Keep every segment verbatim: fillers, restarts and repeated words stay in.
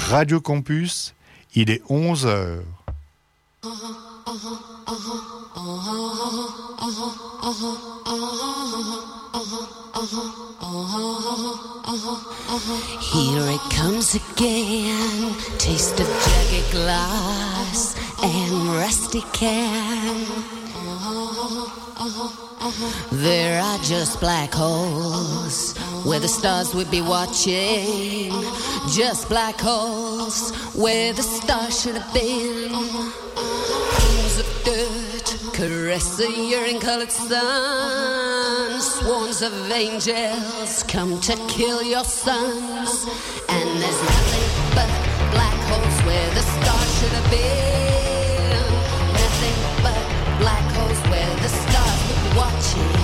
Radio Campus, il est onze heures. Here it comes again, taste of jagged glass and rusty can. There are just black holes where the stars would be watching. Just black holes where the stars should have been. Pools of dirt caress the urine-colored sun. Swarms of angels come to kill your sons. And there's nothing but black holes where the stars should have been. Nothing but black holes where the stars would be watching.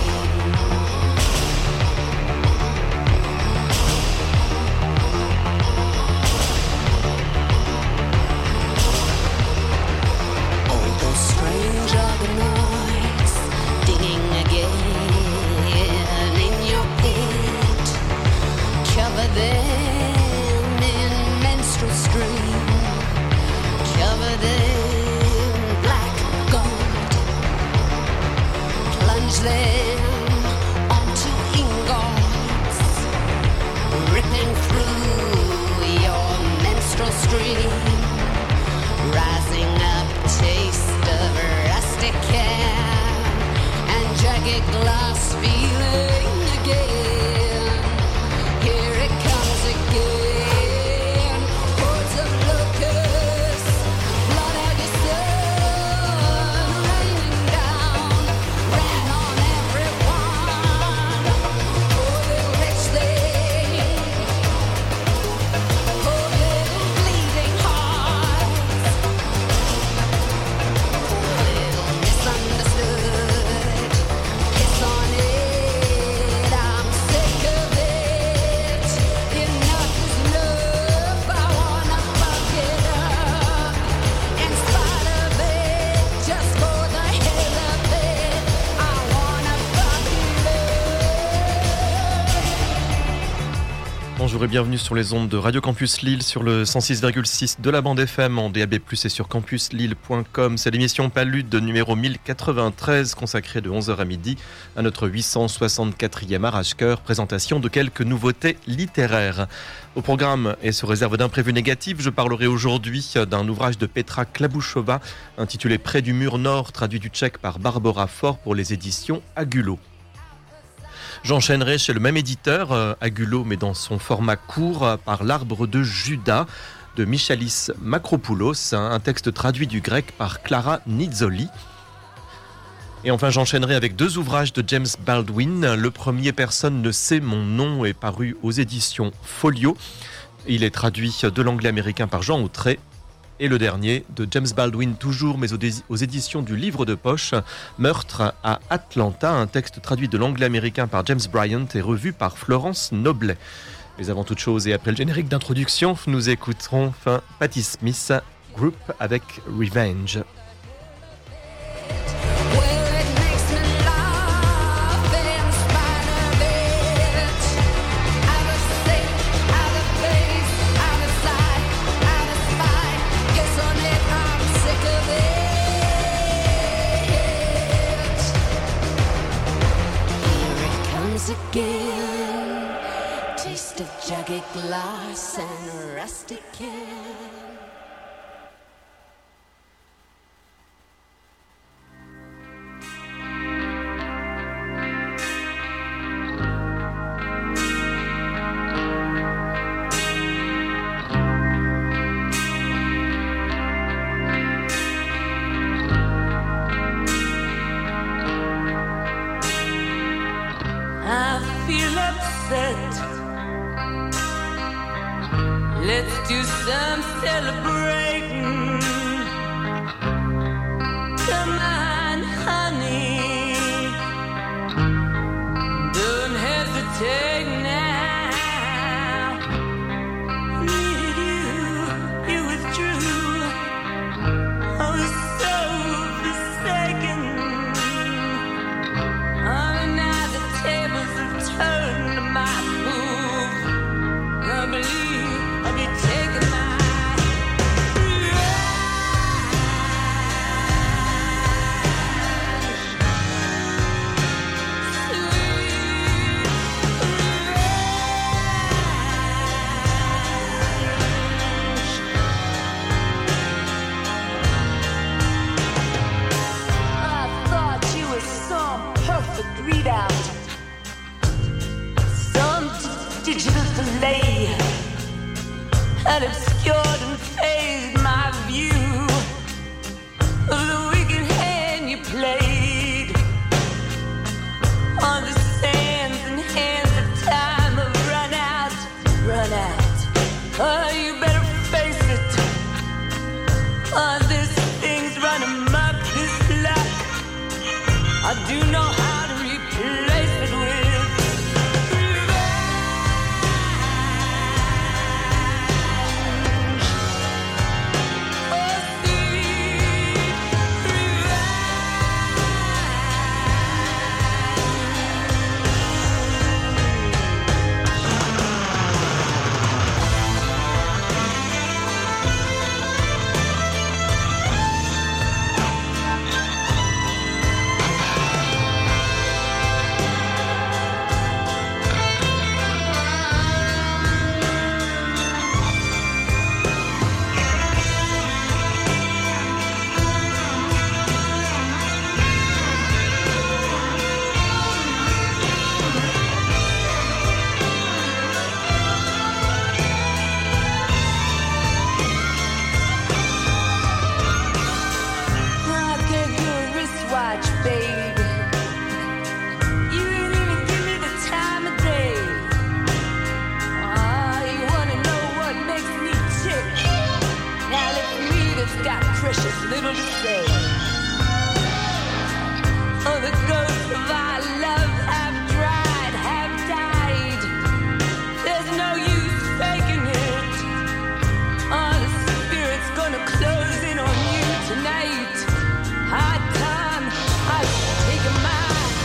Strange organoids digging again in your pit. Cover them in menstrual stream. Cover them in black gold. Plunge them onto ingots, ripping through your menstrual stream. Rising up, taste of rustic can and jagged glass feeling again. Here it comes again. Hordes of locusts, blood out your sun, raining down, ran on everyone. Poor little rich thing, poor little bleeding hearts. Misunderstood, kiss on it, I'm sick of it. Enough is enough, I wanna fuck it up. In spite of it, just for the hell of it, I wanna fuck it up. Bonjour et bienvenue sur les ondes de Radio Campus Lille sur le cent six virgule six de la bande F M en D A B plus, et sur campus lille point com. C'est l'émission Palude numéro mille quatre-vingt-treize consacrée de onze heures à midi à notre huit cent soixante-quatrième Arrache-Cœur, présentation de quelques nouveautés littéraires. Au programme, et sous réserve d'imprévus négatifs, je parlerai aujourd'hui d'un ouvrage de Petra Klabouchova intitulé Près du mur nord, traduit du tchèque par Barbara Faure pour les éditions Agulot. J'enchaînerai chez le même éditeur, euh, Agulot, mais dans son format court, euh, par L'Arbre de Judas de Michalis Makropoulos, un, un texte traduit du grec par Clara Nizzoli. Et enfin, j'enchaînerai avec deux ouvrages de James Baldwin. Le premier, Personne ne sait mon nom, est paru aux éditions Folio. Il est traduit de l'anglais américain par Jean Outré. Et le dernier, de James Baldwin toujours, mais aux éditions du Livre de Poche, Meurtre à Atlanta, un texte traduit de l'anglais américain par James Bryant et revu par Florence Noblet. Mais avant toute chose, et après le générique d'introduction, nous écouterons enfin Patti Smith, Group avec Revenge. Again, taste of jagged glass and rustic can. Let's do some celebrating. Come on, honey. Don't hesitate now. Needed you, you withdrew. I was so forsaken. Oh, now the tables have turned to my move. I believe I'll be taking my that obscured and fazed my view of the wicked hand you played on the sands and hands of time have run out, run out. Oh, you better face it. Oh, this thing's run amok, this luck. I do know how to replace it with little to say. Oh, the ghosts of our love have dried, have died. There's no use faking it. Oh, the spirit's gonna close in on you tonight. Hard time, I've taken my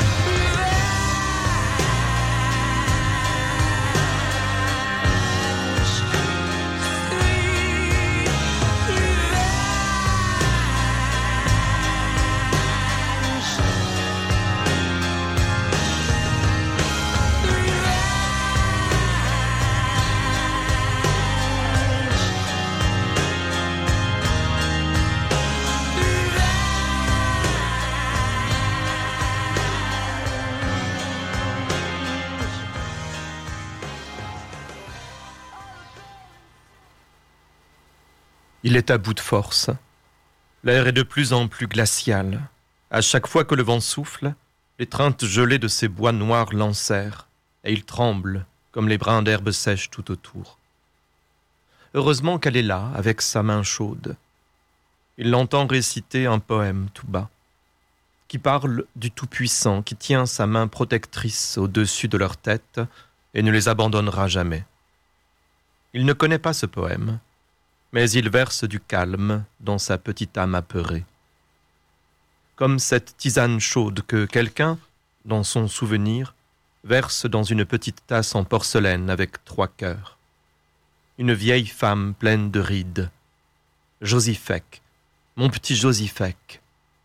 revenge. Sweet revenge. Il est à bout de force. L'air est de plus en plus glacial. À chaque fois que le vent souffle, l'étreinte gelée de ces bois noirs l'enserre, et il tremble comme les brins d'herbe sèche tout autour. Heureusement qu'elle est là, avec sa main chaude. Il l'entend réciter un poème tout bas, qui parle du Tout-Puissant, qui tient sa main protectrice au-dessus de leur tête et ne les abandonnera jamais. Il ne connaît pas ce poème, mais il verse du calme dans sa petite âme apeurée. Comme cette tisane chaude que quelqu'un, dans son souvenir, verse dans une petite tasse en porcelaine avec trois cœurs. Une vieille femme pleine de rides. Josifek, mon petit Josifek.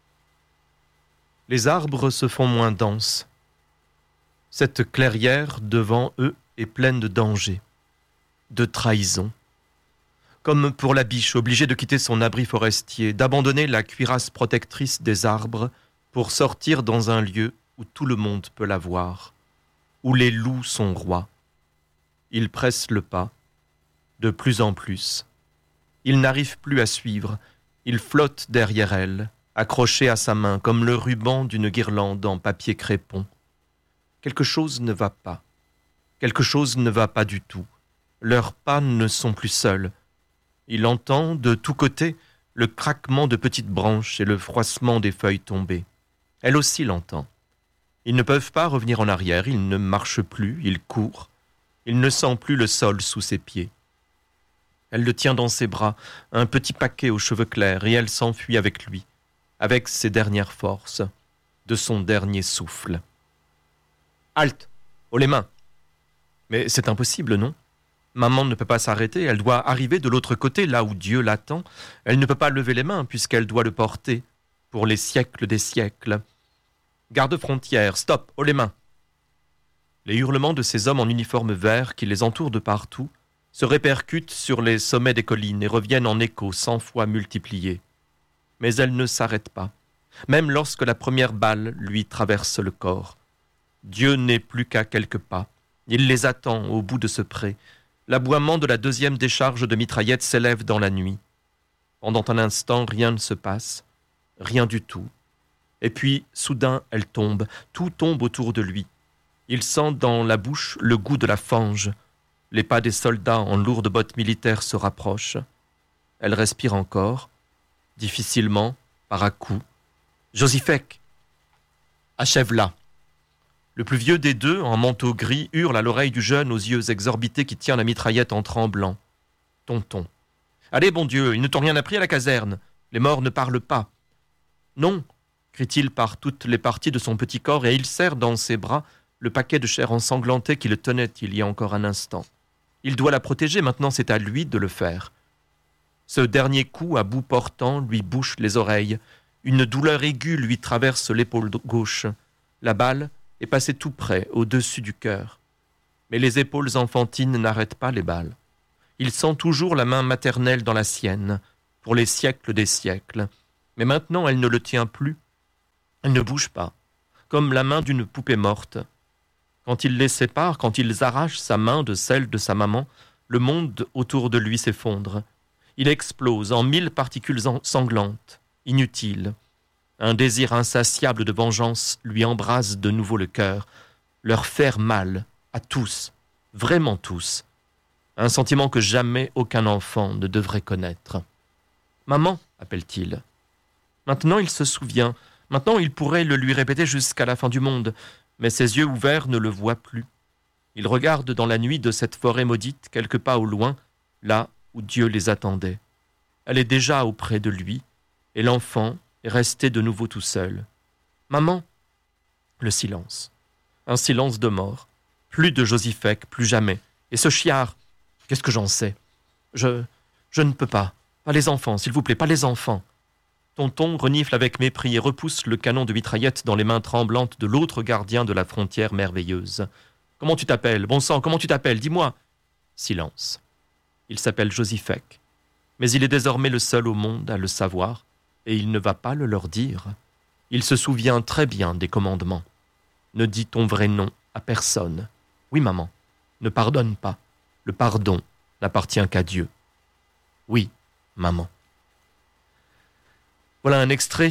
Les arbres se font moins denses. Cette clairière devant eux est pleine de dangers, de trahison. Comme pour la biche obligée de quitter son abri forestier, d'abandonner la cuirasse protectrice des arbres pour sortir dans un lieu où tout le monde peut la voir, où les loups sont rois. Il presse le pas, de plus en plus. Il n'arrive plus à suivre, il flotte derrière elle, accroché à sa main comme le ruban d'une guirlande en papier crépon. Quelque chose ne va pas, quelque chose ne va pas du tout. Leurs pas ne sont plus seuls. Il entend de tous côtés le craquement de petites branches et le froissement des feuilles tombées. Elle aussi l'entend. Ils ne peuvent pas revenir en arrière, ils ne marchent plus, ils courent. Il ne sent plus le sol sous ses pieds. Elle le tient dans ses bras, un petit paquet aux cheveux clairs, et elle s'enfuit avec lui, avec ses dernières forces, de son dernier souffle. Halte! Haut les mains! Mais c'est impossible, non? Maman ne peut pas s'arrêter, elle doit arriver de l'autre côté, là où Dieu l'attend. Elle ne peut pas lever les mains, puisqu'elle doit le porter, pour les siècles des siècles. Garde-frontière, stop, haut les mains! Les hurlements de ces hommes en uniforme vert qui les entourent de partout se répercutent sur les sommets des collines et reviennent en écho cent fois multipliés. Mais elle ne s'arrête pas, même lorsque la première balle lui traverse le corps. Dieu n'est plus qu'à quelques pas. Il les attend au bout de ce pré. L'aboiement de la deuxième décharge de mitraillette s'élève dans la nuit. Pendant un instant, rien ne se passe, rien du tout. Et puis, soudain, elle tombe, tout tombe autour de lui. Il sent dans la bouche le goût de la fange. Les pas des soldats en lourdes bottes militaires se rapprochent. Elle respire encore, difficilement, par à-coups. « Josifek !» Achève-la. Le plus vieux des deux, en manteau gris, hurle à l'oreille du jeune aux yeux exorbités qui tient la mitraillette en tremblant. « Tonton. Allez, bon Dieu, ils ne t'ont rien appris à la caserne. Les morts ne parlent pas. »« Non !» crie-t-il par toutes les parties de son petit corps, et il serre dans ses bras le paquet de chair ensanglantée qui le tenait il y a encore un instant. Il doit la protéger, maintenant c'est à lui de le faire. Ce dernier coup à bout portant lui bouche les oreilles. Une douleur aiguë lui traverse l'épaule gauche. La balle est passée tout près, au-dessus du cœur. Mais les épaules enfantines n'arrêtent pas les balles. Il sent toujours la main maternelle dans la sienne, pour les siècles des siècles. Mais maintenant elle ne le tient plus. Elle ne bouge pas, comme la main d'une poupée morte. Quand il les sépare, quand ils arrachent sa main de celle de sa maman, le monde autour de lui s'effondre. Il explose en mille particules sanglantes, inutiles. Un désir insatiable de vengeance lui embrase de nouveau le cœur, leur faire mal, à tous, vraiment tous. Un sentiment que jamais aucun enfant ne devrait connaître. « Maman » appelle-t-il. Maintenant il se souvient. Maintenant, il pourrait le lui répéter jusqu'à la fin du monde, mais ses yeux ouverts ne le voient plus. Il regarde dans la nuit de cette forêt maudite, quelques pas au loin, là où Dieu les attendait. Elle est déjà auprès de lui, et l'enfant est resté de nouveau tout seul. « Maman !» Le silence. Un silence de mort. Plus de Josifek, plus jamais. Et ce chiard, qu'est-ce que j'en sais ? Je... je ne peux pas. Pas les enfants, s'il vous plaît, pas les enfants. Tonton renifle avec mépris et repousse le canon de mitraillette dans les mains tremblantes de l'autre gardien de la frontière merveilleuse. « Comment tu t'appelles ? Bon sang, comment tu t'appelles ? Dis-moi » Silence. Il s'appelle Josifek. Mais il est désormais le seul au monde à le savoir, et il ne va pas le leur dire. Il se souvient très bien des commandements. Ne dis ton vrai nom à personne. Oui, maman, ne pardonne pas. Le pardon n'appartient qu'à Dieu. Oui, maman. Voilà un extrait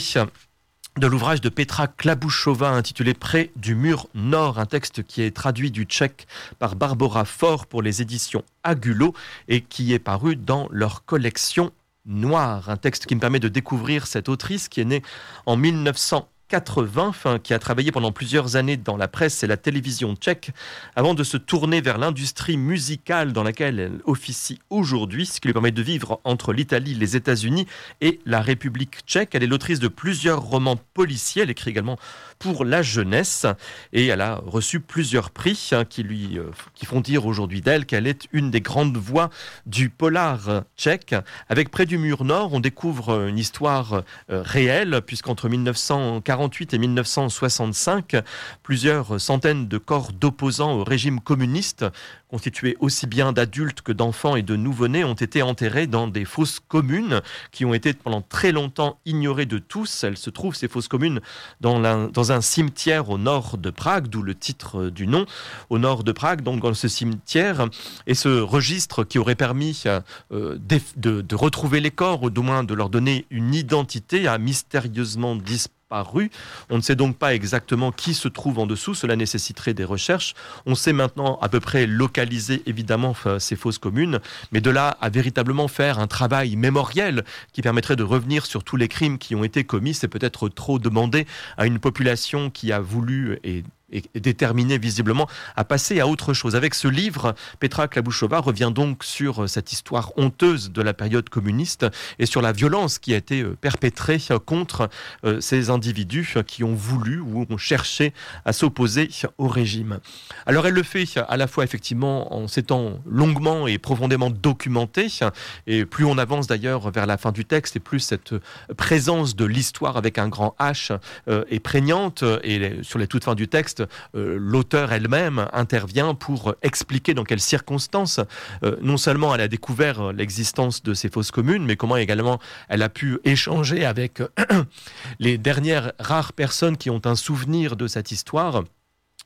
de l'ouvrage de Petra Klabouchova intitulé « Près du mur nord », un texte qui est traduit du tchèque par Barbara Faure pour les éditions Agulot et qui est paru dans leur collection Noire. Un texte qui me permet de découvrir cette autrice qui est née en mille neuf cent quatre-vingts, enfin, qui a travaillé pendant plusieurs années dans la presse et la télévision tchèque, avant de se tourner vers l'industrie musicale dans laquelle elle officie aujourd'hui, ce qui lui permet de vivre entre l'Italie, les États-Unis et la République tchèque. Elle est l'autrice de plusieurs romans policiers, elle écrit également pour la jeunesse, et elle a reçu plusieurs prix hein, qui, lui, euh, qui font dire aujourd'hui d'elle qu'elle est une des grandes voix du polar tchèque. Avec Près du mur nord, on découvre une histoire euh, réelle, puisqu'entre mille neuf cent quarante-huit et mille neuf cent soixante-cinq, plusieurs centaines de corps d'opposants au régime communiste, constitués aussi bien d'adultes que d'enfants et de nouveau-nés, ont été enterrés dans des fosses communes qui ont été pendant très longtemps ignorées de tous. Elles se trouvent, ces fosses communes, dans, la, dans un cimetière au nord de Prague, d'où le titre du nom, au nord de Prague, donc dans ce cimetière. Et ce registre qui aurait permis euh, de, de, de retrouver les corps, ou du moins de leur donner une identité, a mystérieusement disparu. Paru. On ne sait donc pas exactement qui se trouve en dessous, cela nécessiterait des recherches. On sait maintenant à peu près localiser évidemment ces fosses communes, mais de là à véritablement faire un travail mémoriel qui permettrait de revenir sur tous les crimes qui ont été commis, c'est peut-être trop demandé à une population qui a voulu et est déterminée visiblement à passer à autre chose. Avec ce livre, Petra Klabouchova revient donc sur cette histoire honteuse de la période communiste et sur la violence qui a été perpétrée contre ces individus qui ont voulu ou ont cherché à s'opposer au régime. Alors elle le fait à la fois effectivement en s'étant longuement et profondément documentée, et plus on avance d'ailleurs vers la fin du texte et plus cette présence de l'histoire avec un grand H est prégnante, et sur les toutes fins du texte, Euh, l'auteur elle-même intervient pour expliquer dans quelles circonstances euh, non seulement elle a découvert l'existence de ces fosses communes, mais comment également elle a pu échanger avec euh, les dernières rares personnes qui ont un souvenir de cette histoire.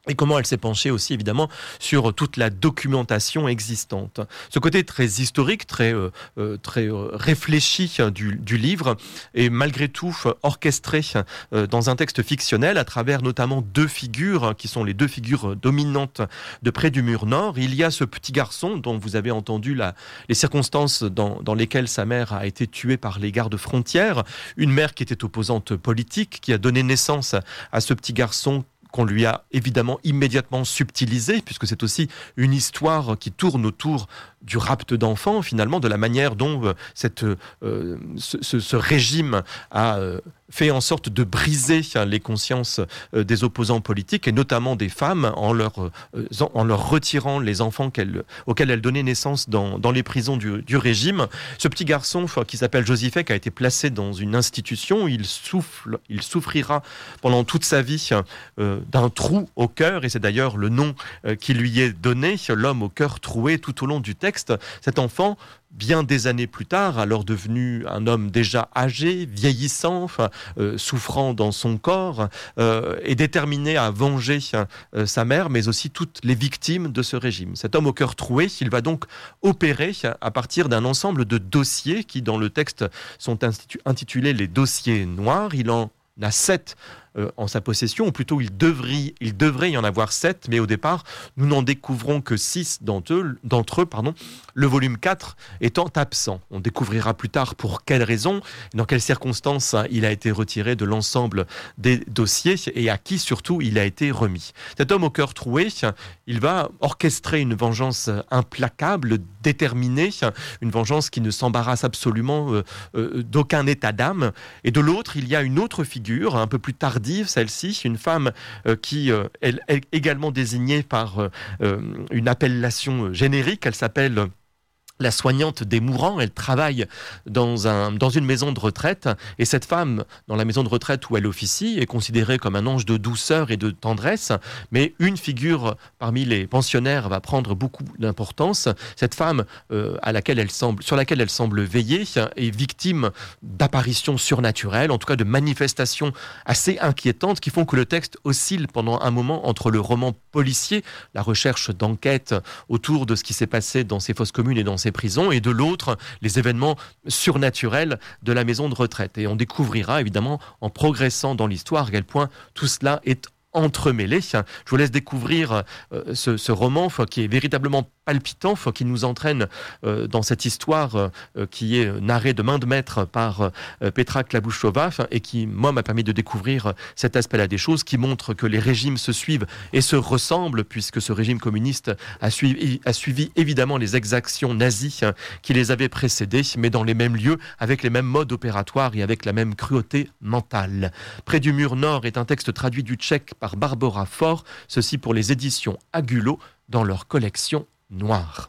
et comment elle s'est penchée aussi évidemment sur toute la documentation existante. Ce côté très historique, très, euh, très euh, réfléchi du, du livre est malgré tout orchestré euh, dans un texte fictionnel à travers notamment deux figures qui sont les deux figures dominantes de Près du mur nord. Il y a ce petit garçon dont vous avez entendu la, les circonstances dans, dans lesquelles sa mère a été tuée par les gardes frontières, une mère qui était opposante politique, qui a donné naissance à ce petit garçon qu'on lui a évidemment immédiatement subtilisé, puisque c'est aussi une histoire qui tourne autour du rapt d'enfants, finalement, de la manière dont euh, cette, euh, ce, ce, ce régime a euh, fait en sorte de briser hein, les consciences euh, des opposants politiques, et notamment des femmes, en leur, euh, en leur retirant les enfants qu'elles, auxquels elles donnaient naissance dans, dans les prisons du, du régime. Ce petit garçon, qui s'appelle Josifek, a été placé dans une institution où il, souffle, il souffrira pendant toute sa vie euh, d'un trou au cœur, et c'est d'ailleurs le nom euh, qui lui est donné, l'homme au cœur troué, tout au long du texte. Cet enfant, bien des années plus tard, alors devenu un homme déjà âgé, vieillissant, enfin, euh, souffrant dans son corps, euh, est déterminé à venger euh, sa mère, mais aussi toutes les victimes de ce régime. Cet homme au cœur troué, il va donc opérer à partir d'un ensemble de dossiers qui, dans le texte, sont institu- intitulés les dossiers noirs. Il en a sept Euh, en sa possession, ou plutôt il devrait, il devrait y en avoir sept, mais au départ, nous n'en découvrons que six d'entre eux, d'entre eux pardon, le volume quatre étant absent. On découvrira plus tard pour quelles raisons, dans quelles circonstances hein, il a été retiré de l'ensemble des dossiers, et à qui surtout il a été remis. Cet homme au cœur troué, il va orchestrer une vengeance implacable, déterminée, une vengeance qui ne s'embarrasse absolument euh, euh, d'aucun état d'âme. Et de l'autre, il y a une autre figure, un peu plus tardive, celle-ci, une femme euh, qui euh, elle, est également désignée par euh, une appellation générique. Elle s'appelle la soignante des mourants. Elle travaille dans, un, dans une maison de retraite, et cette femme, dans la maison de retraite où elle officie, est considérée comme un ange de douceur et de tendresse, mais une figure parmi les pensionnaires va prendre beaucoup d'importance. Cette femme euh, à laquelle elle semble, sur laquelle elle semble veiller est victime d'apparitions surnaturelles, en tout cas de manifestations assez inquiétantes qui font que le texte oscille pendant un moment entre le roman policier, la recherche d'enquête autour de ce qui s'est passé dans ces fosses communes et dans ces prisons, et de l'autre, les événements surnaturels de la maison de retraite. Et on découvrira évidemment, en progressant dans l'histoire, à quel point tout cela est entremêlé. Je vous laisse découvrir euh, ce, ce roman qui est véritablement palpitant, qui nous entraîne euh, dans cette histoire euh, qui est narrée de main de maître par euh, Petra Klabuchova, et qui, moi, m'a permis de découvrir cet aspect-là des choses, qui montre que les régimes se suivent et se ressemblent, puisque ce régime communiste a suivi, a suivi évidemment les exactions nazies qui les avaient précédées, mais dans les mêmes lieux, avec les mêmes modes opératoires et avec la même cruauté mentale. Près du mur nord est un texte traduit du tchèque par Barbara Faure, ceci pour les éditions Agulot dans leur collection Noire.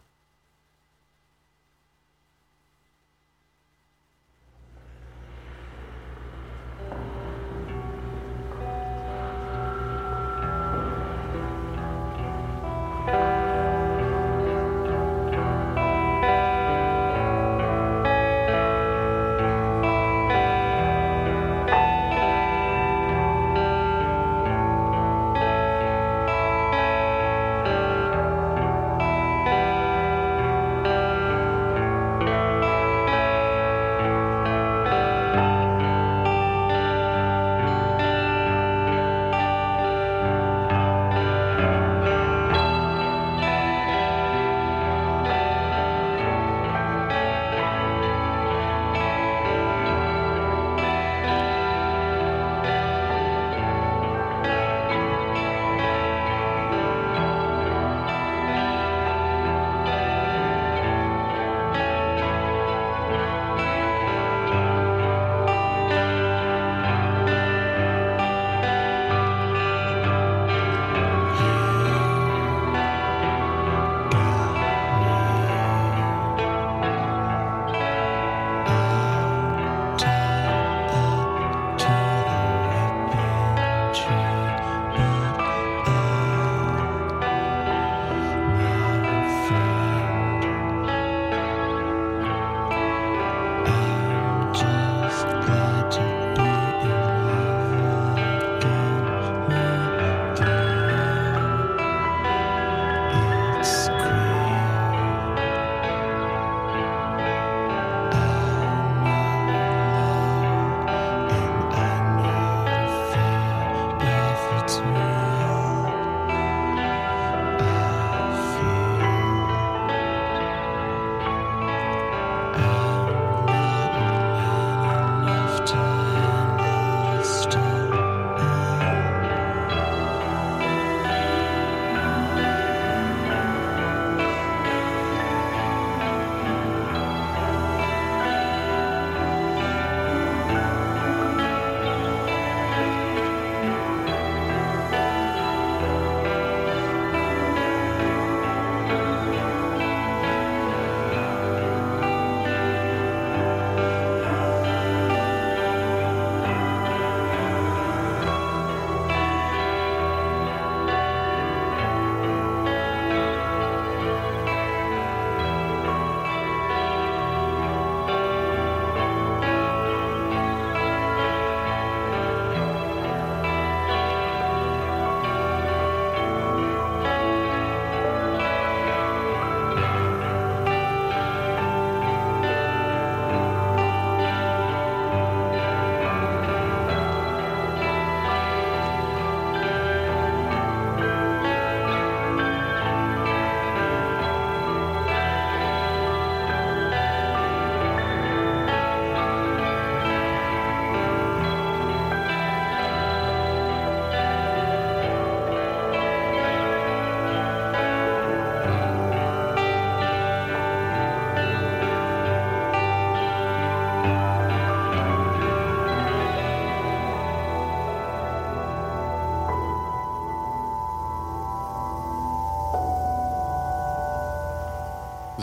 Thank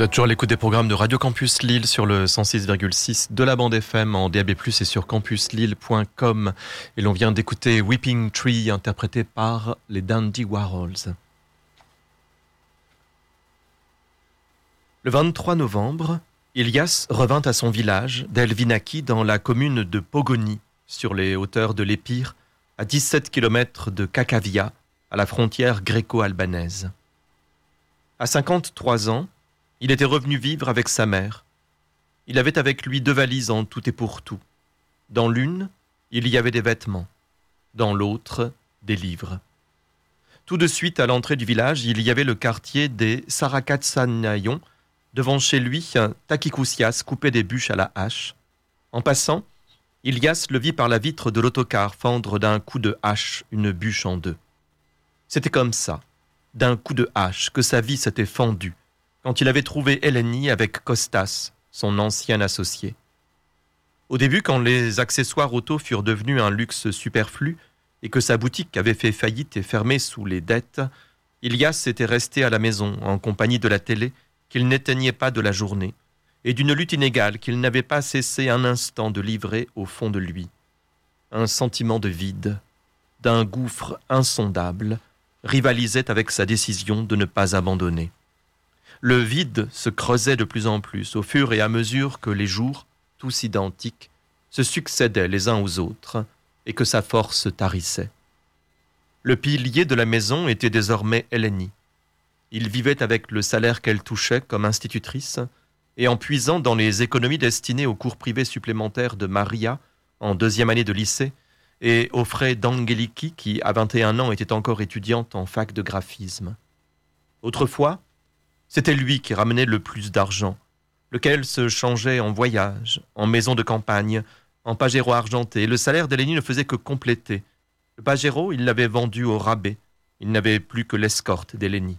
Vous êtes toujours à l'écoute des programmes de Radio Campus Lille sur le cent six virgule six de la bande F M en D A B plus, et sur campus lille point com. Et l'on vient d'écouter Weeping Tree, interprété par les Dandy Warhols. Le vingt-trois novembre, Ilias revint à son village d'Elvinaki dans la commune de Pogoni, sur les hauteurs de l'Épire, à dix-sept kilomètres de Kakavia, à la frontière gréco-albanaise. À cinquante-trois ans, il était revenu vivre avec sa mère. Il avait avec lui deux valises en tout et pour tout. Dans l'une, il y avait des vêtements. Dans l'autre, des livres. Tout de suite, à l'entrée du village, il y avait le quartier des Sarakatsanayon. Devant chez lui, un Takikousias coupait des bûches à la hache. En passant, Ilias le vit par la vitre de l'autocar fendre d'un coup de hache une bûche en deux. C'était comme ça, d'un coup de hache, que sa vie s'était fendue, quand il avait trouvé Eleni avec Kostas, son ancien associé. Au début, quand les accessoires auto furent devenus un luxe superflu et que sa boutique avait fait faillite et fermé sous les dettes, Ilias était resté à la maison en compagnie de la télé qu'il n'éteignait pas de la journée et d'une lutte inégale qu'il n'avait pas cessé un instant de livrer au fond de lui. Un sentiment de vide, d'un gouffre insondable, rivalisait avec sa décision de ne pas abandonner. Le vide se creusait de plus en plus au fur et à mesure que les jours, tous identiques, se succédaient les uns aux autres et que sa force tarissait. Le pilier de la maison était désormais Eleni. Il vivait avec le salaire qu'elle touchait comme institutrice et en puisant dans les économies destinées aux cours privés supplémentaires de Maria en deuxième année de lycée et aux frais d'Angeliki qui, à vingt et un ans, était encore étudiante en fac de graphisme. Autrefois, c'était lui qui ramenait le plus d'argent, lequel se changeait en voyage, en maison de campagne, en pajero argenté. Le salaire d'Eleni ne faisait que compléter. Le pajero, il l'avait vendu au rabais. Il n'avait plus que l'escorte d'Eleni.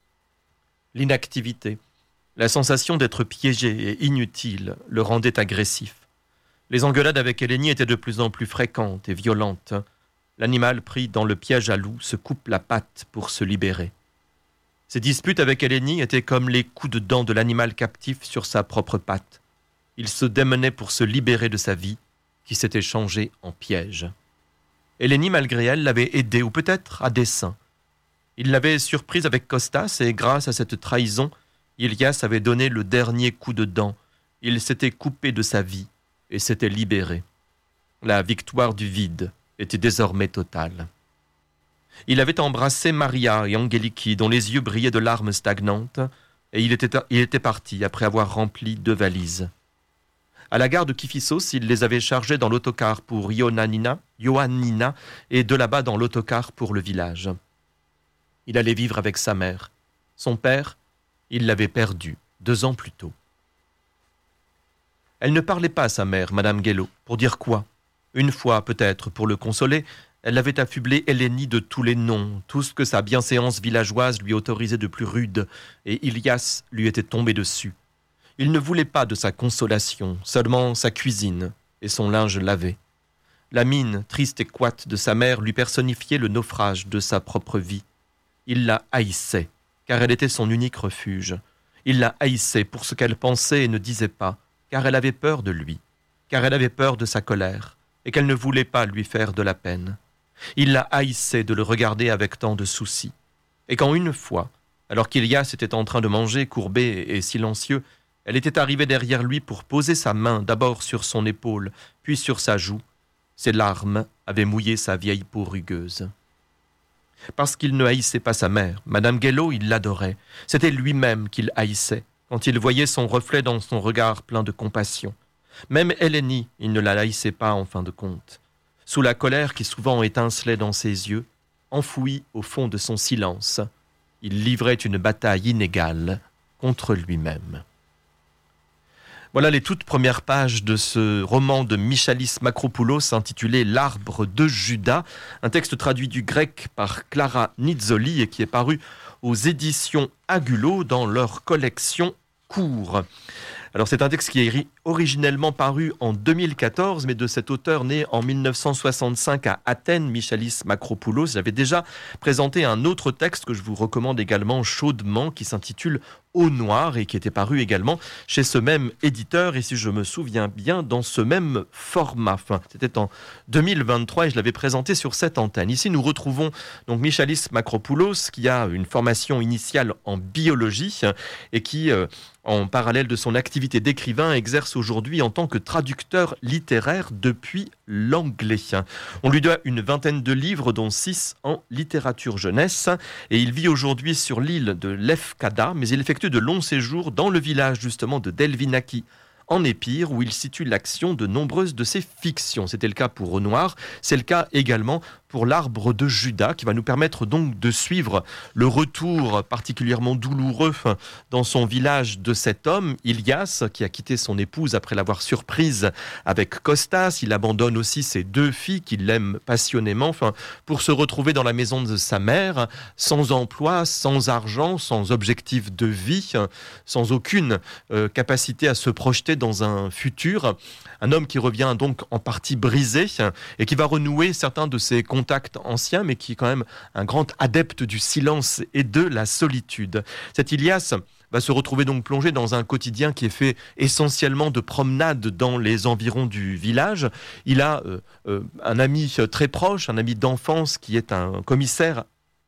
L'inactivité, la sensation d'être piégé et inutile le rendait agressif. Les engueulades avec Eleni étaient de plus en plus fréquentes et violentes. L'animal pris dans le piège à loup se coupe la patte pour se libérer. Ces disputes avec Eleni étaient comme les coups de dents de l'animal captif sur sa propre patte. Il se démenait pour se libérer de sa vie, qui s'était changée en piège. Eleni, malgré elle, l'avait aidé, ou peut-être à dessein. Il l'avait surprise avec Kostas, et grâce à cette trahison, Ilias avait donné le dernier coup de dent. Il s'était coupé de sa vie, et s'était libéré. La victoire du vide était désormais totale. Il avait embrassé Maria et Angeliki, dont les yeux brillaient de larmes stagnantes, et il était, il était parti après avoir rempli deux valises. À la gare de Kifissos, il les avait chargées dans l'autocar pour Ioannina, Ioannina et de là-bas dans l'autocar pour le village. Il allait vivre avec sa mère. Son père, il l'avait perdu deux ans plus tôt. Elle ne parlait pas à sa mère, Madame Guello, pour dire quoi? Une fois, peut-être, pour le consoler, elle avait affublé Eleni de tous les noms, tout ce que sa bienséance villageoise lui autorisait de plus rude, et Ilias lui était tombé dessus. Il ne voulait pas de sa consolation, seulement sa cuisine et son linge lavé. La mine, triste et coite de sa mère lui personnifiait le naufrage de sa propre vie. Il la haïssait, car elle était son unique refuge. Il la haïssait pour ce qu'elle pensait et ne disait pas, car elle avait peur de lui, car elle avait peur de sa colère, et qu'elle ne voulait pas lui faire de la peine. Il la haïssait de le regarder avec tant de soucis. Et quand une fois, alors qu'Ilias était en train de manger, courbé et silencieux, elle était arrivée derrière lui pour poser sa main d'abord sur son épaule, puis sur sa joue, ses larmes avaient mouillé sa vieille peau rugueuse. Parce qu'il ne haïssait pas sa mère, Madame Guello, il l'adorait. C'était lui-même qu'il haïssait, quand il voyait son reflet dans son regard plein de compassion. Même Eleni, il ne la haïssait pas en fin de compte. Sous la colère qui souvent étincelait dans ses yeux, enfoui au fond de son silence, il livrait une bataille inégale contre lui-même. Voilà les toutes premières pages de ce roman de Michalis Makropoulos intitulé « L'arbre de Judas », un texte traduit du grec par Clara Nizzoli et qui est paru aux éditions Agulot dans leur collection Cours. Alors c'est un texte qui est originellement paru en deux mille quatorze, mais de cet auteur né en mille neuf cent soixante-cinq à Athènes, Michalis Makropoulos. J'avais déjà présenté un autre texte que je vous recommande également chaudement, qui s'intitule Au Noir et qui était paru également chez ce même éditeur et si je me souviens bien dans ce même format. Enfin, c'était en deux mille vingt-trois et je l'avais présenté sur cette antenne. Ici nous retrouvons donc Michalis Makropoulos qui a une formation initiale en biologie et qui euh, en parallèle de son activité d'écrivain, exerce aujourd'hui en tant que traducteur littéraire depuis l'anglais. On lui doit une vingtaine de livres, dont six en littérature jeunesse, et il vit aujourd'hui sur l'île de Lefkada, mais il effectue de longs séjours dans le village justement de Delvinaki, en Épire, où il situe l'action de nombreuses de ses fictions. C'était le cas pour Au Noir, c'est le cas également pour l'Arbre de Judas, qui va nous permettre donc de suivre le retour particulièrement douloureux dans son village de cet homme, Ilias, qui a quitté son épouse après l'avoir surprise avec Costas. Il abandonne aussi ses deux filles qu'il aime passionnément, enfin, pour se retrouver dans la maison de sa mère, sans emploi, sans argent, sans objectif de vie, sans aucune euh, capacité à se projeter dans un futur. Un homme qui revient donc en partie brisé et qui va renouer certains de ses contacts anciens, mais qui est quand même un grand adepte du silence et de la solitude. Cet Ilias va se retrouver donc plongé dans un quotidien qui est fait essentiellement de promenades dans les environs du village. Il a euh, euh, un ami très proche, un ami d'enfance qui est un commissaire,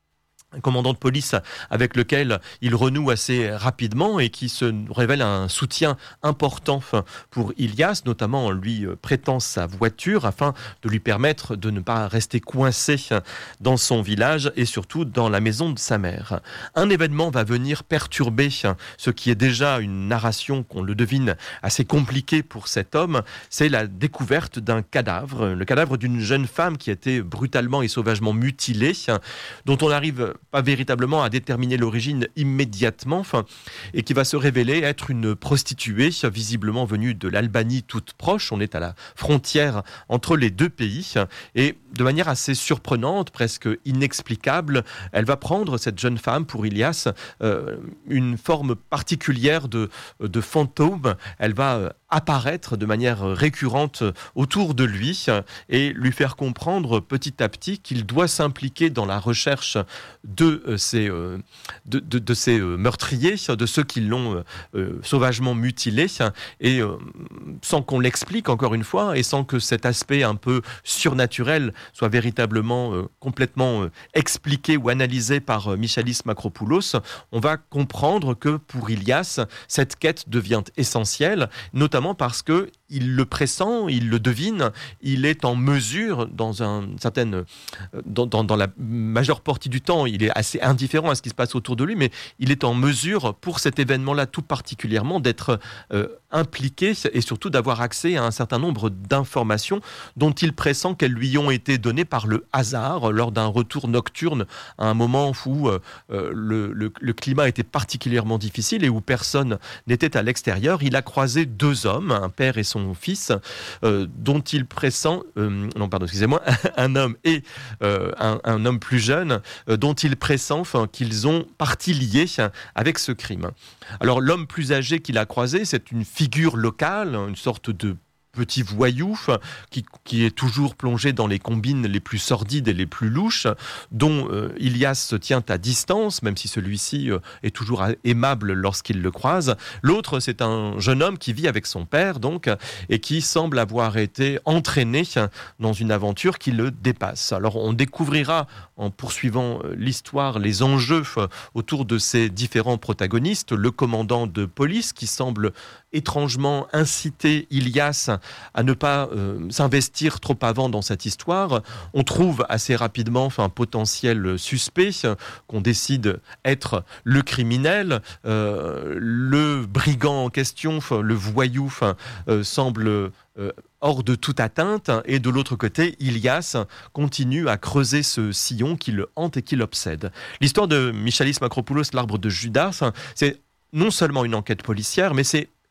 un commandant de police avec lequel il renoue assez rapidement et qui se révèle un soutien important pour Ilias, notamment en lui prêtant sa voiture afin de lui permettre de ne pas rester coincé dans son village et surtout dans la maison de sa mère. Un événement va venir perturber ce qui est déjà une narration, qu'on le devine, assez compliquée pour cet homme. C'est la découverte d'un cadavre, le cadavre d'une jeune femme qui a été brutalement et sauvagement mutilée, dont on arrive pas véritablement à déterminer l'origine immédiatement, enfin, et qui va se révéler être une prostituée visiblement venue de l'Albanie toute proche. On est à la frontière entre les deux pays et de manière assez surprenante, presque inexplicable, elle va prendre, cette jeune femme, pour Ilias, euh, une forme particulière de, de fantôme. Elle va apparaître de manière récurrente autour de lui et lui faire comprendre petit à petit qu'il doit s'impliquer dans la recherche de ces, de, de, de ces meurtriers, de ceux qui l'ont euh, sauvagement mutilé, et euh, sans qu'on l'explique encore une fois, et sans que cet aspect un peu surnaturel soit véritablement euh, complètement euh, expliqué ou analysé par euh, Michalis Makropoulos, on va comprendre que pour Ilias, cette quête devient essentielle, notamment parce que il le pressent, il le devine, il est en mesure, dans un certaine, dans, dans, dans la majeure partie du temps, il est assez indifférent à ce qui se passe autour de lui, mais il est en mesure, pour cet événement-là tout particulièrement, d'être euh, impliqué et surtout d'avoir accès à un certain nombre d'informations dont il pressent qu'elles lui ont été données par le hasard lors d'un retour nocturne à un moment où euh, le, le, le climat était particulièrement difficile et où personne n'était à l'extérieur. Il a croisé deux hommes, un père et son fils, euh, dont il pressent, euh, non pardon, excusez-moi, un homme et euh, un, un homme plus jeune, euh, dont il pressent enfin, qu'ils ont partie liée avec ce crime. Alors l'homme plus âgé qu'il a croisé, c'est une figure locale, une sorte de petit voyou qui, qui est toujours plongé dans les combines les plus sordides et les plus louches, dont euh, Ilias se tient à distance, même si celui-ci euh, est toujours aimable lorsqu'il le croise. L'autre, c'est un jeune homme qui vit avec son père, donc, et qui semble avoir été entraîné dans une aventure qui le dépasse. Alors, on découvrira, en poursuivant l'histoire, les enjeux autour de ces différents protagonistes. Le commandant de police, qui semble étrangement inciter Ilias à ne pas euh, s'investir trop avant dans cette histoire. On trouve assez rapidement un potentiel suspect qu'on décide être le criminel. Euh, le brigand en question, le voyou, euh, semble euh, hors de toute atteinte. Et de l'autre côté, Ilias continue à creuser ce sillon qui le hante et qui l'obsède. L'histoire de Michalis Makropoulos, l'Arbre de Judas, c'est non seulement une enquête policière, mais c'est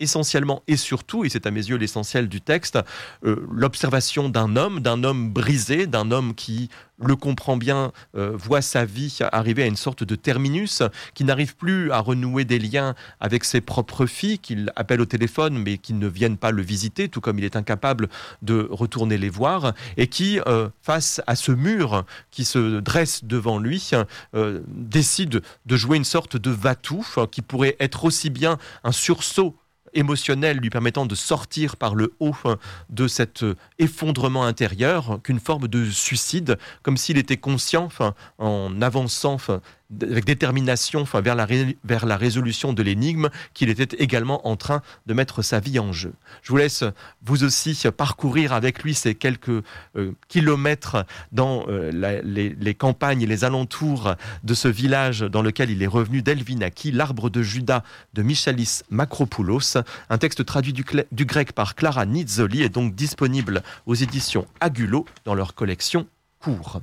essentiellement et surtout, et c'est à mes yeux l'essentiel du texte, euh, l'observation d'un homme, d'un homme brisé, d'un homme qui le comprend bien, euh, voit sa vie arriver à une sorte de terminus, qui n'arrive plus à renouer des liens avec ses propres filles, qu'il appelle au téléphone mais qui ne viennent pas le visiter, tout comme il est incapable de retourner les voir, et qui, euh, face à ce mur qui se dresse devant lui, euh, décide de jouer une sorte de va-tout, qui pourrait être aussi bien un sursaut émotionnel lui permettant de sortir par le haut de cet effondrement intérieur qu'une forme de suicide, comme s'il était conscient, enfin, en avançant enfin, avec détermination enfin, vers, la ré- vers la résolution de l'énigme, qu'il était également en train de mettre sa vie en jeu. Je vous laisse vous aussi parcourir avec lui ces quelques euh, kilomètres dans euh, la, les, les campagnes et les alentours de ce village dans lequel il est revenu d'Elvinaki, l'Arbre de Judas de Michalis Makropoulos. Un texte traduit du, cl- du grec par Clara Nizzoli est donc disponible aux éditions Agulot dans leur collection Cours.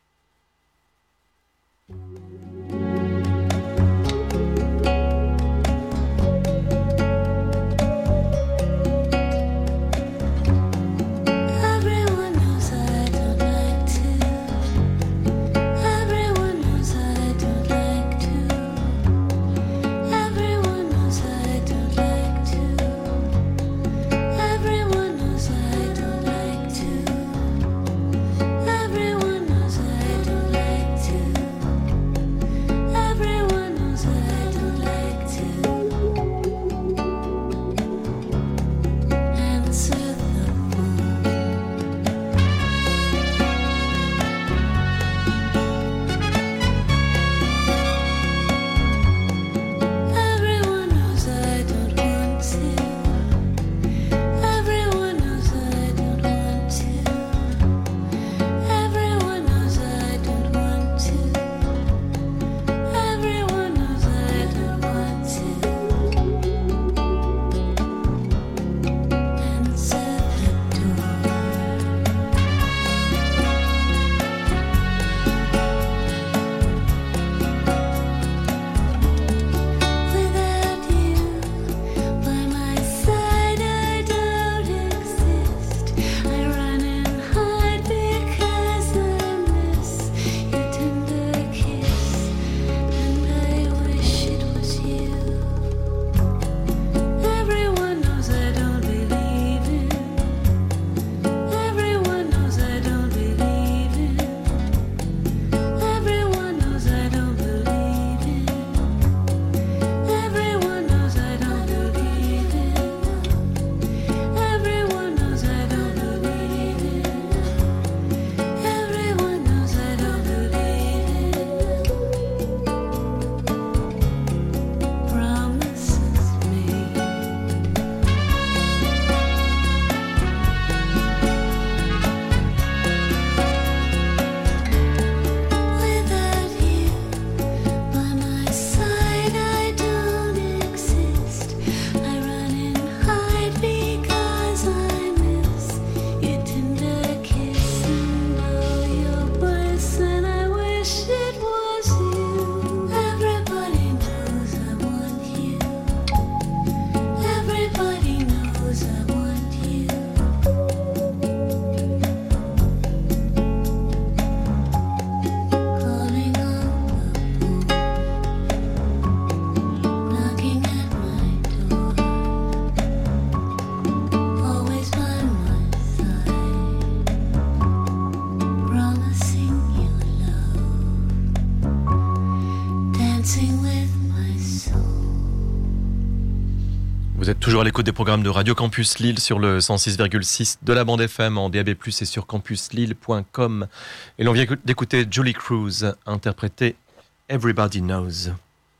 Vous êtes toujours à l'écoute des programmes de Radio Campus Lille sur le cent six virgule six de la bande F M en D A B plus, et sur campus lille point com. Et l'on vient d'écouter Julie Cruz interpréter Everybody Knows.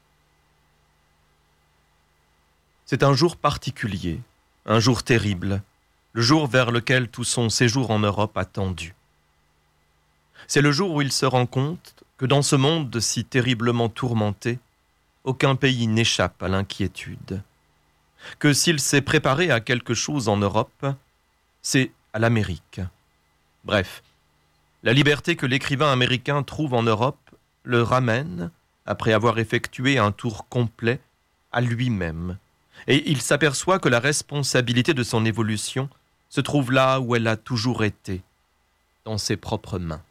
C'est un jour particulier, un jour terrible, le jour vers lequel tout son séjour en Europe a tendu. C'est le jour où il se rend compte que dans ce monde si terriblement tourmenté, aucun pays n'échappe à l'inquiétude. Que s'il s'est préparé à quelque chose en Europe, c'est à l'Amérique. Bref, la liberté que l'écrivain américain trouve en Europe le ramène, après avoir effectué un tour complet, à lui-même, Et il s'aperçoit que la responsabilité de son évolution se trouve là où elle a toujours été, dans ses propres mains.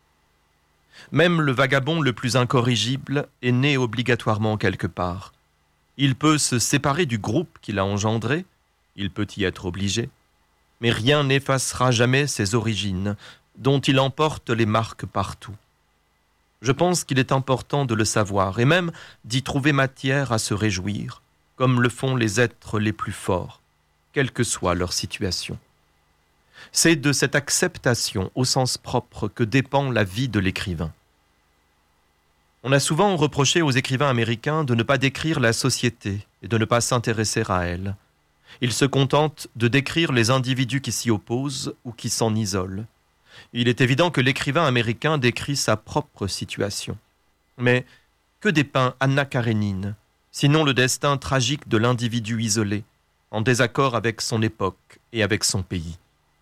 Même le vagabond le plus incorrigible est né obligatoirement quelque part. Il peut se séparer du groupe qui l'a engendré, il peut y être obligé, mais rien n'effacera jamais ses origines, dont il emporte les marques partout. Je pense qu'il est important de le savoir, et même d'y trouver matière à se réjouir, comme le font les êtres les plus forts, quelle que soit leur situation. C'est de cette acceptation au sens propre que dépend la vie de l'écrivain. On a souvent reproché aux écrivains américains de ne pas décrire la société et de ne pas s'intéresser à elle. Ils se contentent de décrire les individus qui s'y opposent ou qui s'en isolent. Il est évident que l'écrivain américain décrit sa propre situation. Mais que dépeint Anna Karénine, sinon le destin tragique de l'individu isolé, en désaccord avec son époque et avec son pays?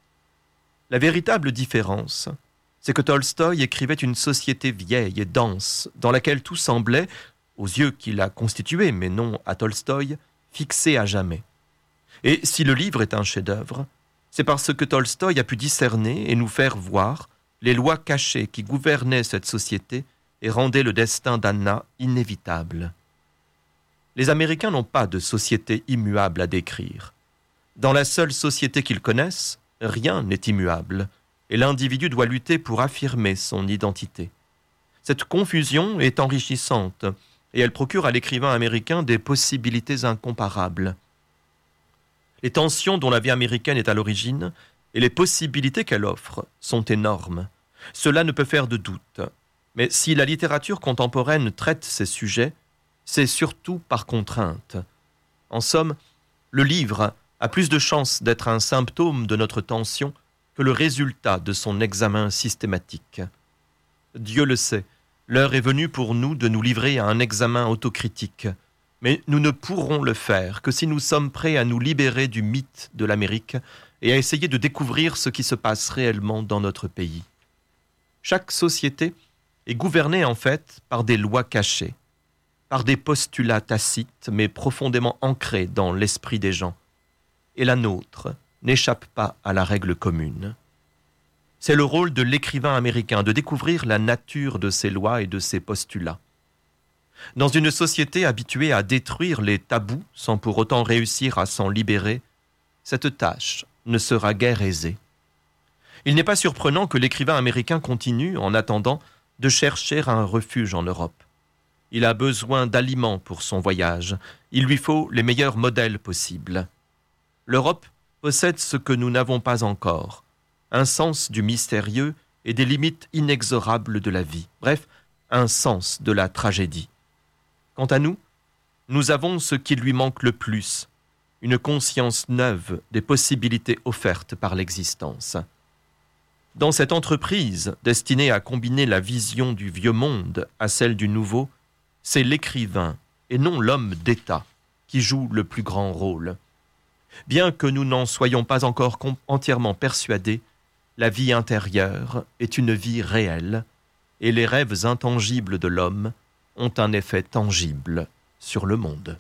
La véritable différence, c'est que Tolstoï écrivait une société vieille et dense, dans laquelle tout semblait, aux yeux qui la constituaient, mais non à Tolstoï, fixé à jamais. Et si le livre est un chef-d'œuvre, c'est parce que Tolstoï a pu discerner et nous faire voir les lois cachées qui gouvernaient cette société et rendaient le destin d'Anna inévitable. Les Américains n'ont pas de société immuable à décrire. Dans la seule société qu'ils connaissent, rien n'est immuable, et l'individu doit lutter pour affirmer son identité. Cette confusion est enrichissante, et elle procure à l'écrivain américain des possibilités incomparables. Les tensions dont la vie américaine est à l'origine et les possibilités qu'elle offre sont énormes. Cela ne peut faire de doute. Mais si la littérature contemporaine traite ces sujets, c'est surtout par contrainte. En somme, le livre a plus de chances d'être un symptôme de notre tension que le résultat de son examen systématique. Dieu le sait, l'heure est venue pour nous de nous livrer à un examen autocritique. Mais nous ne pourrons le faire que si nous sommes prêts à nous libérer du mythe de l'Amérique et à essayer de découvrir ce qui se passe réellement dans notre pays. Chaque société est gouvernée en fait par des lois cachées, par des postulats tacites mais profondément ancrés dans l'esprit des gens. Et la nôtre n'échappe pas à la règle commune. C'est le rôle de l'écrivain américain de découvrir la nature de ces lois et de ces postulats. Dans une société habituée à détruire les tabous sans pour autant réussir à s'en libérer, cette tâche ne sera guère aisée. Il n'est pas surprenant que l'écrivain américain continue, en attendant, de chercher un refuge en Europe. Il a besoin d'aliments pour son voyage. Il lui faut les meilleurs modèles possibles. L'Europe possède ce que nous n'avons pas encore, un sens du mystérieux et des limites inexorables de la vie. Bref, un sens de la tragédie. Quant à nous, nous avons ce qui lui manque le plus, une conscience neuve des possibilités offertes par l'existence. Dans cette entreprise destinée à combiner la vision du vieux monde à celle du nouveau, c'est l'écrivain et non l'homme d'État qui joue le plus grand rôle. Bien que nous n'en soyons pas encore com- entièrement persuadés, la vie intérieure est une vie réelle et les rêves intangibles de l'homme ont un effet tangible sur le monde.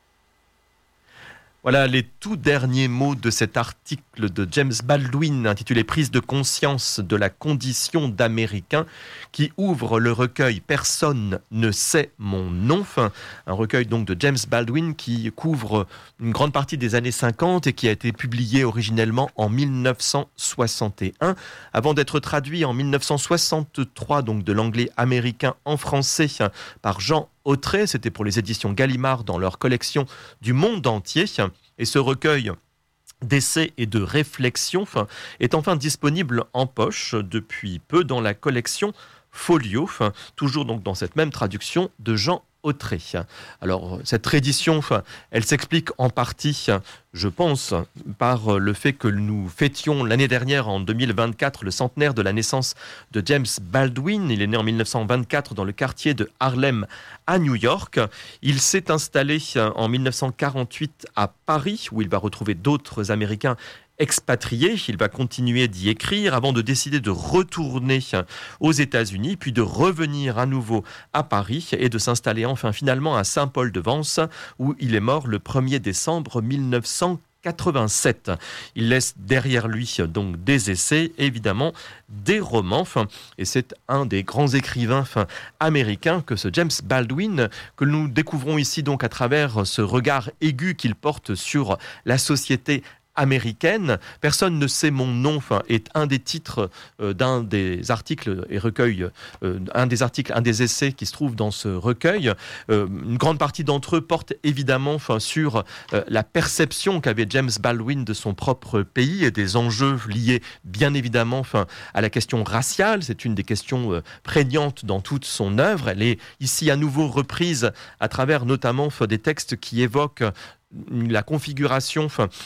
Voilà les tout derniers mots de cet article de James Baldwin intitulé « Prise de conscience de la condition d'Américain » qui ouvre le recueil « Personne ne sait mon nom », enfin, un recueil donc de James Baldwin qui couvre une grande partie des années cinquante et qui a été publié originellement en mille neuf cent soixante et un, avant d'être traduit en mille neuf cent soixante-trois, donc de l'anglais américain en français par Jean Autré. C'était pour les éditions Gallimard dans leur collection du monde entier. Et ce recueil d'essais et de réflexions est enfin disponible en poche depuis peu dans la collection Folio, toujours donc dans cette même traduction de Jean Autré. Alors cette réédition, elle s'explique en partie Je pense, par le fait que nous fêtions l'année dernière, en deux mille vingt-quatre, le centenaire de la naissance de James Baldwin. Il est né en mille neuf cent vingt-quatre dans le quartier de Harlem à New York. Il s'est installé en mille neuf cent quarante-huit à Paris, où il va retrouver d'autres Américains expatrié. Il va continuer d'y écrire avant de décider de retourner aux États-Unis, puis de revenir à nouveau à Paris et de s'installer enfin finalement à Saint-Paul-de-Vence, où il est mort le premier décembre mille neuf cent quatre-vingt-sept. Il laisse derrière lui donc des essais, évidemment des romans, et c'est un des grands écrivains américains que ce James Baldwin, que nous découvrons ici donc à travers ce regard aigu qu'il porte sur la société américaine. Personne ne sait mon nom, enfin, est un des titres euh, d'un des articles et recueils, euh, un des articles, un des essais qui se trouve dans ce recueil. Euh, une grande partie d'entre eux portent évidemment, enfin, sur euh, la perception qu'avait James Baldwin de son propre pays et des enjeux liés, bien évidemment, enfin, à la question raciale. C'est une des questions euh, prégnantes dans toute son œuvre. Elle est ici à nouveau reprise à travers notamment enfin, des textes qui évoquent la configuration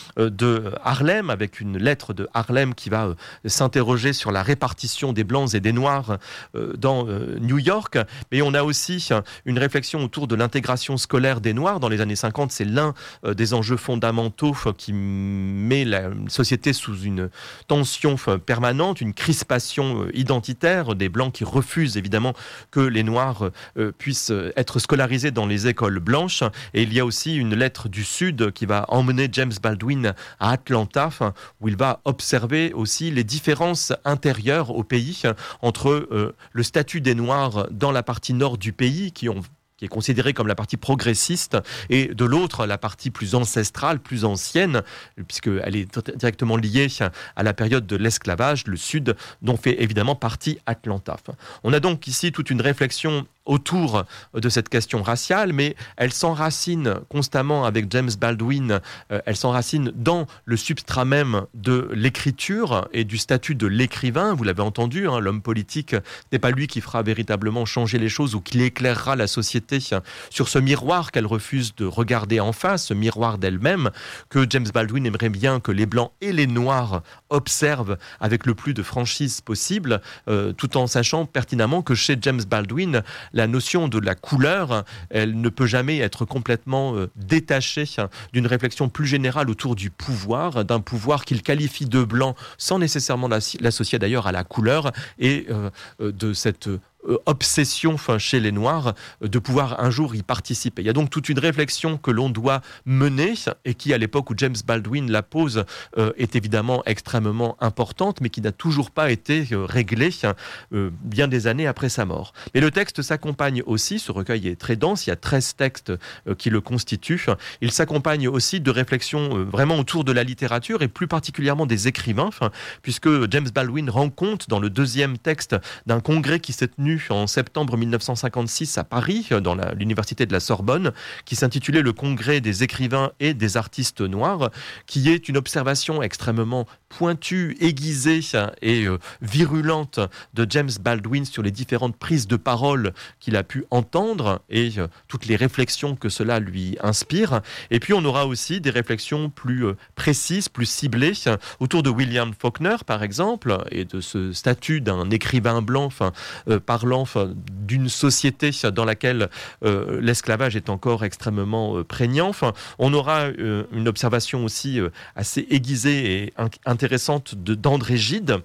de Harlem, avec une lettre de Harlem qui va s'interroger sur la répartition des Blancs et des Noirs dans New York. Mais on a aussi une réflexion autour de l'intégration scolaire des Noirs. Dans les années cinquante, c'est l'un des enjeux fondamentaux qui met la société sous une tension permanente, une crispation identitaire, des Blancs qui refusent évidemment que les Noirs puissent être scolarisés dans les écoles blanches. Et il y a aussi une lettre du Sud qui va emmener James Baldwin à Atlanta, où il va observer aussi les différences intérieures au pays entre euh, le statut des Noirs dans la partie nord du pays, qui ont qui est considérée comme la partie progressiste, et de l'autre, la partie plus ancestrale, plus ancienne, puisqu'elle est directement liée à la période de l'esclavage, le Sud, dont fait évidemment partie Atlanta. On a donc ici toute une réflexion autour de cette question raciale, mais elle s'enracine constamment avec James Baldwin, euh, elle s'enracine dans le substrat même de l'écriture et du statut de l'écrivain. Vous l'avez entendu, hein, l'homme politique n'est pas lui qui fera véritablement changer les choses ou qui éclairera la société sur ce miroir qu'elle refuse de regarder en face, ce miroir d'elle-même, que James Baldwin aimerait bien que les Blancs et les Noirs observent avec le plus de franchise possible, euh, tout en sachant pertinemment que chez James Baldwin, la notion de la couleur, elle ne peut jamais être complètement euh, détachée d'une réflexion plus générale autour du pouvoir, d'un pouvoir qu'il qualifie de blanc sans nécessairement l'associer d'ailleurs à la couleur, et euh, de cette obsession enfin, chez les Noirs de pouvoir un jour y participer. Il y a donc toute une réflexion que l'on doit mener et qui, à l'époque où James Baldwin la pose, euh, est évidemment extrêmement importante, mais qui n'a toujours pas été euh, réglée euh, bien des années après sa mort. Mais le texte s'accompagne aussi, ce recueil est très dense, il y a treize textes euh, qui le constituent, il s'accompagne aussi de réflexions euh, vraiment autour de la littérature et plus particulièrement des écrivains, puisque James Baldwin rend compte dans le deuxième texte d'un congrès qui s'est tenu en septembre mille neuf cent cinquante-six à Paris, dans la, l'université de la Sorbonne, qui s'intitulait le Congrès des écrivains et des artistes noirs, qui est une observation extrêmement pointue, aiguisée et euh, virulente de James Baldwin sur les différentes prises de parole qu'il a pu entendre et euh, toutes les réflexions que cela lui inspire. Et puis on aura aussi des réflexions plus euh, précises, plus ciblées autour de William Faulkner, par exemple, et de ce statut d'un écrivain blanc, enfin, euh, parlant enfin, d'une société dans laquelle euh, l'esclavage est encore extrêmement euh, prégnant. Enfin, on aura euh, une observation aussi euh, assez aiguisée et in- intéressante de, d'André Gide,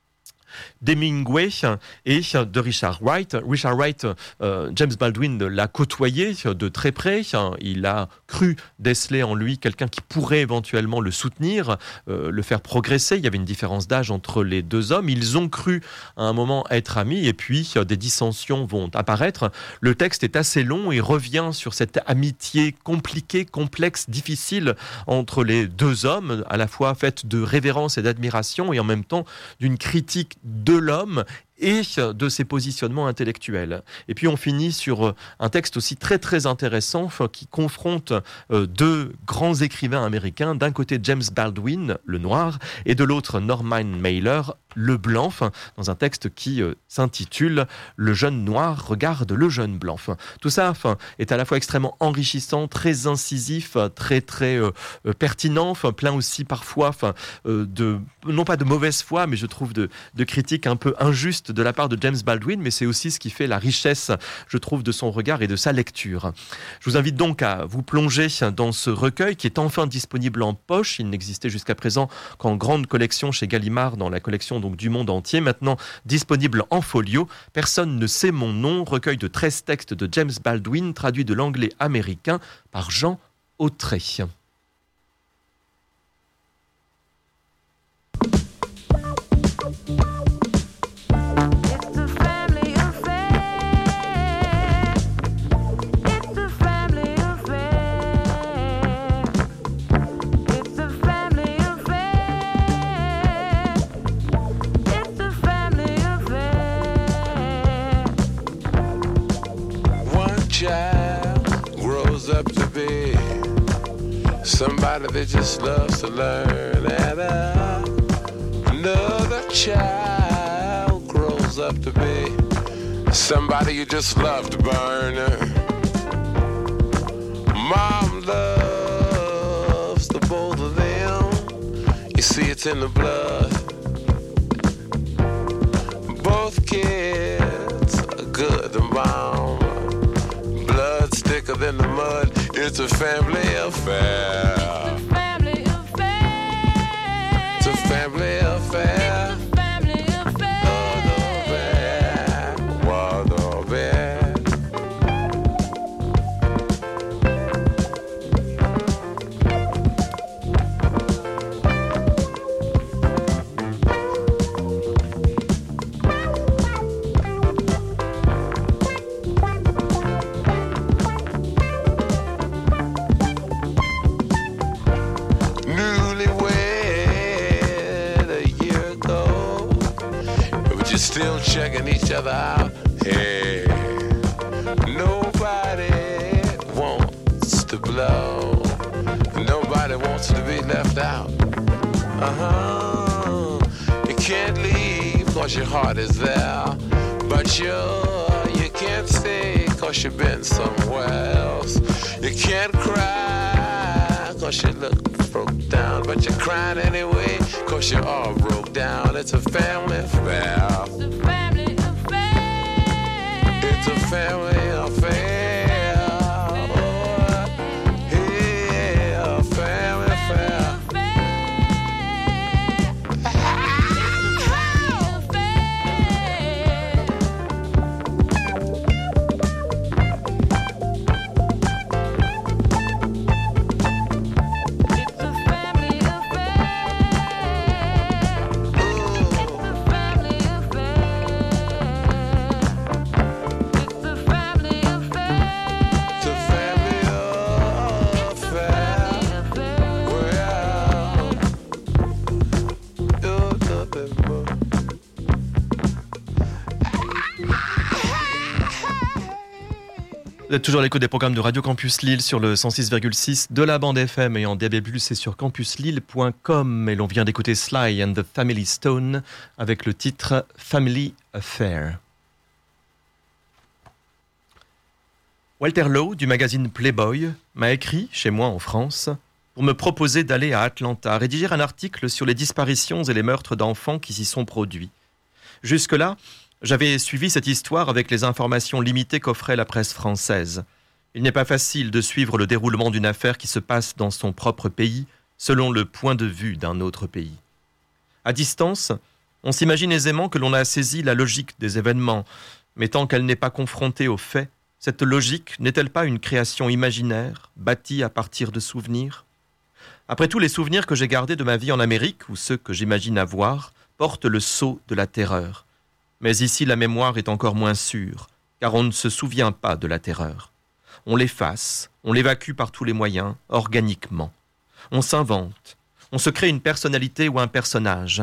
d'Hemingway et de Richard Wright. Richard Wright, euh, James Baldwin l'a côtoyé de très près. Il a cru déceler en lui quelqu'un qui pourrait éventuellement le soutenir, euh, le faire progresser. Il y avait une différence d'âge entre les deux hommes. Ils ont cru à un moment être amis et puis des dissensions vont apparaître. Le texte est assez long et revient sur cette amitié compliquée, complexe, difficile entre les deux hommes, à la fois faite de révérence et d'admiration et en même temps d'une critique de l'homme et de ses positionnements intellectuels. Et puis on finit sur un texte aussi très très intéressant qui confronte deux grands écrivains américains, d'un côté James Baldwin, le noir, et de l'autre Norman Mailer, le blanc, enfin, dans un texte qui euh, s'intitule « Le jeune noir regarde le jeune blanc ». Enfin, tout ça enfin, est à la fois extrêmement enrichissant, très incisif, très très euh, pertinent, enfin, plein aussi parfois enfin, euh, de, non pas de mauvaise foi, mais je trouve de, de critiques un peu injustes de la part de James Baldwin, mais c'est aussi ce qui fait la richesse, je trouve, de son regard et de sa lecture. Je vous invite donc à vous plonger dans ce recueil qui est enfin disponible en poche. Il n'existait jusqu'à présent qu'en grande collection chez Gallimard, dans la collection donc du monde entier, maintenant disponible en folio. Personne ne sait mon nom, recueil de treize textes de James Baldwin, traduit de l'anglais américain par Jean Autré. Somebody that just loves to learn, and uh, another child grows up to be somebody you just love to burn. Mom loves the both of them. You see, it's in the blood. Both kids are good to mom. Blood's thicker than the mud. It's a family affair. It's a family affair. It's a family affair. It's a family affair. What a bed. Still checking each other out. Hey, nobody wants to blow. Nobody wants to be left out. Uh-huh. You can't leave cause your heart is there. But you, you can't stay cause you've been somewhere else. You can't cry cause you look broke down. But you're crying anyway cause you're all broke down. It's a family affair. It's a family affair. It's a family affair. Oh, yeah, a family affair. Vous êtes toujours à l'écoute des programmes de Radio Campus Lille sur le cent six virgule six de la bande F M et en D A B plus, c'est sur campus lille point com. Et l'on vient d'écouter Sly and the Family Stone avec le titre Family Affair. Walter Lowe du magazine Playboy m'a écrit, chez moi en France, pour me proposer d'aller à Atlanta, rédiger un article sur les disparitions et les meurtres d'enfants qui s'y sont produits. Jusque-là, j'avais suivi cette histoire avec les informations limitées qu'offrait la presse française. Il n'est pas facile de suivre le déroulement d'une affaire qui se passe dans son propre pays, selon le point de vue d'un autre pays. À distance, on s'imagine aisément que l'on a saisi la logique des événements, mais tant qu'elle n'est pas confrontée aux faits, cette logique n'est-elle pas une création imaginaire, bâtie à partir de souvenirs ? Après tout, les souvenirs que j'ai gardés de ma vie en Amérique, ou ceux que j'imagine avoir, portent le sceau de la terreur. Mais ici, la mémoire est encore moins sûre, car on ne se souvient pas de la terreur. On l'efface, on l'évacue par tous les moyens, organiquement. On s'invente, on se crée une personnalité ou un personnage.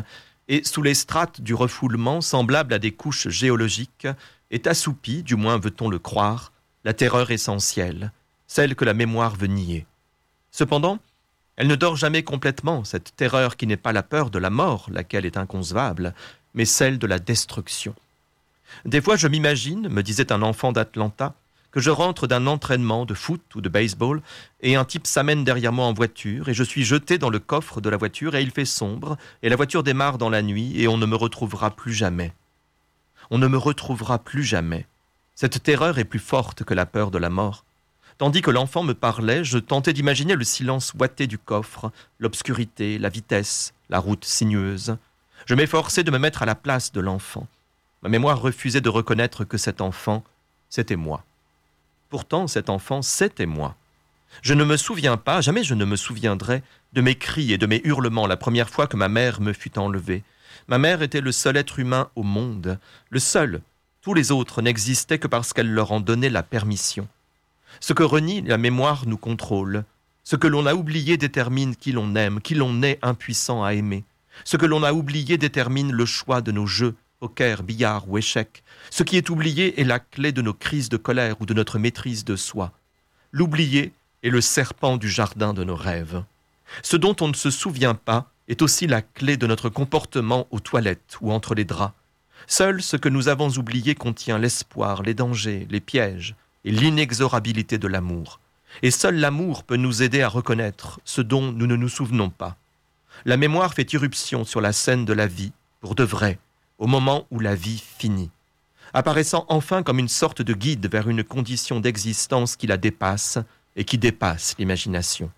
et sous les strates du refoulement, semblables à des couches géologiques, est assoupie, du moins veut-on le croire, la terreur essentielle, celle que la mémoire veut nier. Cependant, elle ne dort jamais complètement, cette terreur qui n'est pas la peur de la mort, laquelle est inconcevable, mais celle de la destruction. Des fois, je m'imagine, me disait un enfant d'Atlanta, que je rentre d'un entraînement de foot ou de baseball et un type s'amène derrière moi en voiture et je suis jeté dans le coffre de la voiture et il fait sombre et la voiture démarre dans la nuit et on ne me retrouvera plus jamais. On ne me retrouvera plus jamais. Cette terreur est plus forte que la peur de la mort. Tandis que l'enfant me parlait, je tentais d'imaginer le silence ouaté du coffre, l'obscurité, la vitesse, la route sinueuse. Je m'efforçais de me mettre à la place de l'enfant. Ma mémoire refusait de reconnaître que cet enfant, c'était moi. Pourtant, cet enfant, c'était moi. Je ne me souviens pas, jamais je ne me souviendrai, de mes cris et de mes hurlements la première fois que ma mère me fut enlevée. Ma mère était le seul être humain au monde, le seul. Tous les autres n'existaient que parce qu'elle leur en donnait la permission. Ce que renie la mémoire nous contrôle. Ce que l'on a oublié détermine qui l'on aime, qui l'on est impuissant à aimer. Ce que l'on a oublié détermine le choix de nos jeux, poker, billard ou échecs. Ce qui est oublié est la clé de nos crises de colère ou de notre maîtrise de soi. L'oublié est le serpent du jardin de nos rêves. Ce dont on ne se souvient pas est aussi la clé de notre comportement aux toilettes ou entre les draps. Seul ce que nous avons oublié contient l'espoir, les dangers, les pièges et l'inexorabilité de l'amour. Et seul l'amour peut nous aider à reconnaître ce dont nous ne nous souvenons pas. La mémoire fait irruption sur la scène de la vie, pour de vrai, au moment où la vie finit, apparaissant enfin comme une sorte de guide vers une condition d'existence qui la dépasse et qui dépasse l'imagination.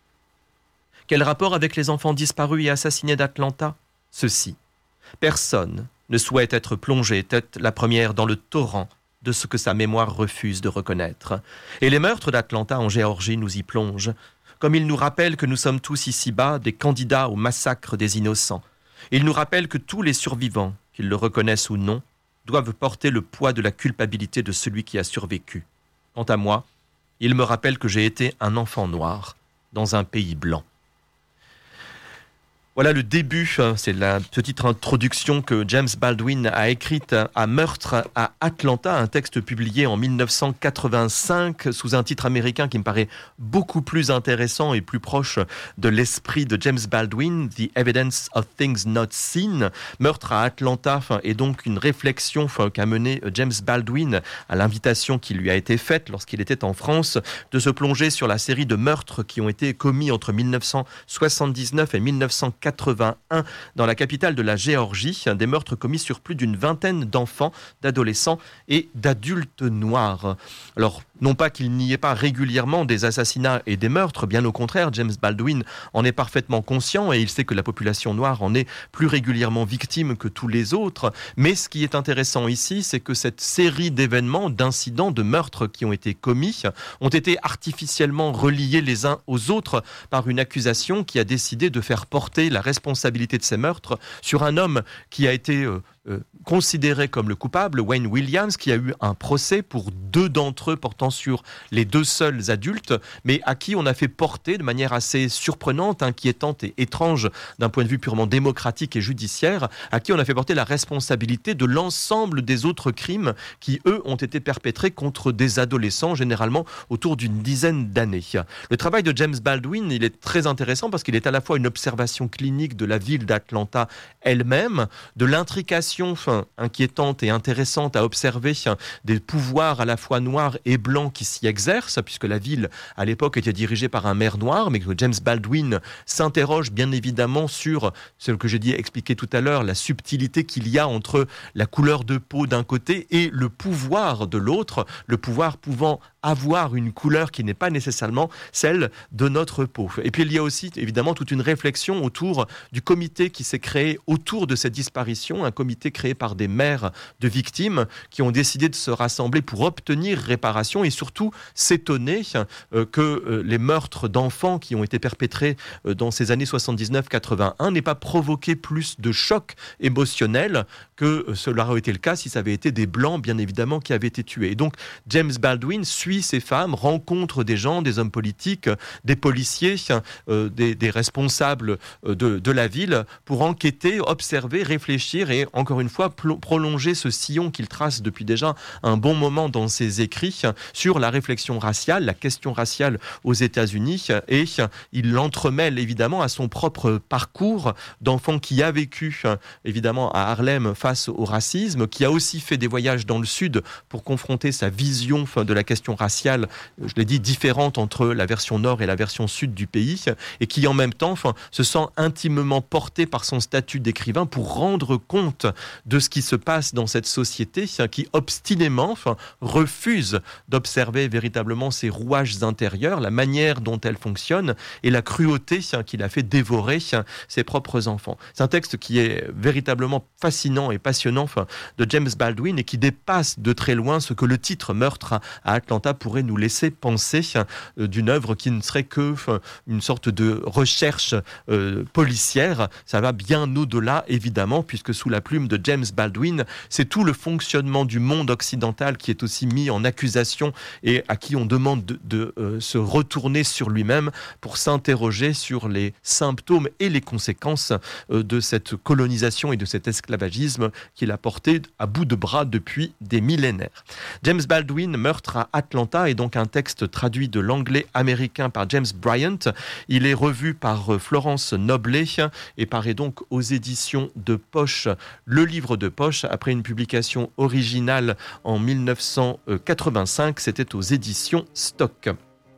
Quel rapport avec les enfants disparus et assassinés d'Atlanta ? Ceci. Personne ne souhaite être plongé tête la première dans le torrent de ce que sa mémoire refuse de reconnaître. Et les meurtres d'Atlanta en Géorgie nous y plongent, comme ils nous rappellent que nous sommes tous ici-bas des candidats au massacre des innocents. Ils nous rappellent que tous les survivants, qu'ils le reconnaissent ou non, doivent porter le poids de la culpabilité de celui qui a survécu. Quant à moi, il me rappelle que j'ai été un enfant noir dans un pays blanc. Voilà le début, c'est la petite introduction que James Baldwin a écrite à Meurtre à Atlanta, un texte publié en mille neuf cent quatre-vingt-cinq sous un titre américain qui me paraît beaucoup plus intéressant et plus proche de l'esprit de James Baldwin, The Evidence of Things Not Seen. Meurtre à Atlanta est donc une réflexion qu'a menée James Baldwin à l'invitation qui lui a été faite lorsqu'il était en France de se plonger sur la série de meurtres qui ont été commis entre mille neuf cent soixante-dix-neuf et mille neuf cent quatre-vingt-un dans la capitale de la Géorgie, des meurtres commis sur plus d'une vingtaine d'enfants, d'adolescents et d'adultes noirs. Alors, non pas qu'il n'y ait pas régulièrement des assassinats et des meurtres, bien au contraire, James Baldwin en est parfaitement conscient et il sait que la population noire en est plus régulièrement victime que tous les autres. Mais ce qui est intéressant ici, c'est que cette série d'événements, d'incidents, de meurtres qui ont été commis, ont été artificiellement reliés les uns aux autres par une accusation qui a décidé de faire porter la responsabilité de ces meurtres sur un homme qui a été euh, euh, considéré comme le coupable, Wayne Williams, qui a eu un procès pour deux d'entre eux portant sur les deux seuls adultes, mais à qui on a fait porter de manière assez surprenante, inquiétante et étrange d'un point de vue purement démocratique et judiciaire, à qui on a fait porter la responsabilité de l'ensemble des autres crimes qui, eux, ont été perpétrés contre des adolescents, généralement autour d'une dizaine d'années. Le travail de James Baldwin, il est très intéressant parce qu'il est à la fois une observation clinique de la ville d'Atlanta elle-même, de l'intrication enfin, inquiétante et intéressante à observer des pouvoirs à la fois noirs et blancs qui s'y exercent, puisque la ville, à l'époque, était dirigée par un maire noir, mais que James Baldwin s'interroge bien évidemment sur ce que j'ai dit expliqué tout à l'heure, la subtilité qu'il y a entre la couleur de peau d'un côté et le pouvoir de l'autre, le pouvoir pouvant avoir une couleur qui n'est pas nécessairement celle de notre peau. Et puis il y a aussi évidemment toute une réflexion autour du comité qui s'est créé autour de cette disparition, un comité créé par des mères de victimes qui ont décidé de se rassembler pour obtenir réparation et surtout s'étonner euh, que euh, les meurtres d'enfants qui ont été perpétrés euh, dans ces années soixante-dix-neuf quatre-vingt-un n'aient pas provoqué plus de choc émotionnel que euh, cela aurait été le cas si ça avait été des blancs bien évidemment qui avaient été tués. Et donc James Baldwin suit suit ces femmes, rencontre des gens, des hommes politiques, des policiers, euh, des, des responsables de, de la ville, pour enquêter, observer, réfléchir et, encore une fois, pl- prolonger ce sillon qu'il trace depuis déjà un bon moment dans ses écrits sur la réflexion raciale, la question raciale aux États-Unis, et il l'entremêle évidemment à son propre parcours d'enfant qui a vécu évidemment à Harlem face au racisme, qui a aussi fait des voyages dans le sud pour confronter sa vision de la question raciale, je l'ai dit, différente entre la version nord et la version sud du pays, et qui en même temps enfin, se sent intimement porté par son statut d'écrivain pour rendre compte de ce qui se passe dans cette société qui obstinément enfin, refuse d'observer véritablement ses rouages intérieurs, la manière dont elle fonctionne et la cruauté qui l'a fait dévorer ses propres enfants. C'est un texte qui est véritablement fascinant et passionnant enfin, de James Baldwin et qui dépasse de très loin ce que le titre Meurtre à Atlanta pourrait nous laisser penser euh, d'une œuvre qui ne serait que enfin, une sorte de recherche euh, policière. Ça va bien au-delà évidemment puisque sous la plume de James Baldwin, c'est tout le fonctionnement du monde occidental qui est aussi mis en accusation et à qui on demande de, de euh, se retourner sur lui-même pour s'interroger sur les symptômes et les conséquences euh, de cette colonisation et de cet esclavagisme qu'il a porté à bout de bras depuis des millénaires. James Baldwin, Meurtre à Atlanta, est donc un texte traduit de l'anglais américain par James Bryant. Il est revu par Florence Noblet et paraît donc aux éditions de poche. Le livre de poche, après une publication originale en dix-neuf cent quatre-vingt-cinq, c'était aux éditions Stock.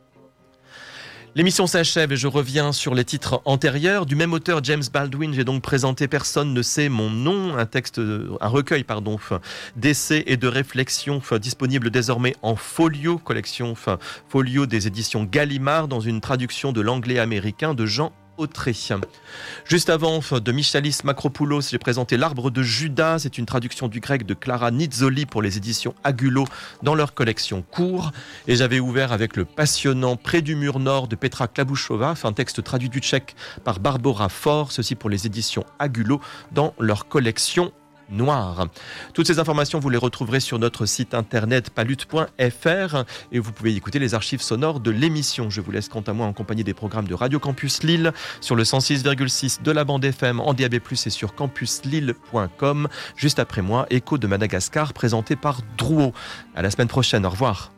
L'émission s'achève et je reviens sur les titres antérieurs. Du même auteur, James Baldwin, j'ai donc présenté Personne ne sait mon nom, un texte, un recueil pardon, d'essais et de réflexions disponible désormais en folio, collection folio des éditions Gallimard, dans une traduction de l'anglais américain de Jean Autré. Juste avant de Michalis Makropoulos, j'ai présenté L'Arbre de Judas. C'est une traduction du grec de Clara Nizzoli pour les éditions Agulot dans leur collection Cours. Et j'avais ouvert avec le passionnant Près du mur nord de Petra Klabouchova, un texte traduit du tchèque par Barbara Faure, ceci pour les éditions Agulot dans leur collection Noir. Toutes ces informations, vous les retrouverez sur notre site internet palut point f r et vous pouvez écouter les archives sonores de l'émission. Je vous laisse quant à moi en compagnie des programmes de Radio Campus Lille sur le cent six virgule six de la bande F M en D A B plus, et sur campus lille point com. Juste après moi, Écho de Madagascar présenté par Drouot. À la semaine prochaine, au revoir.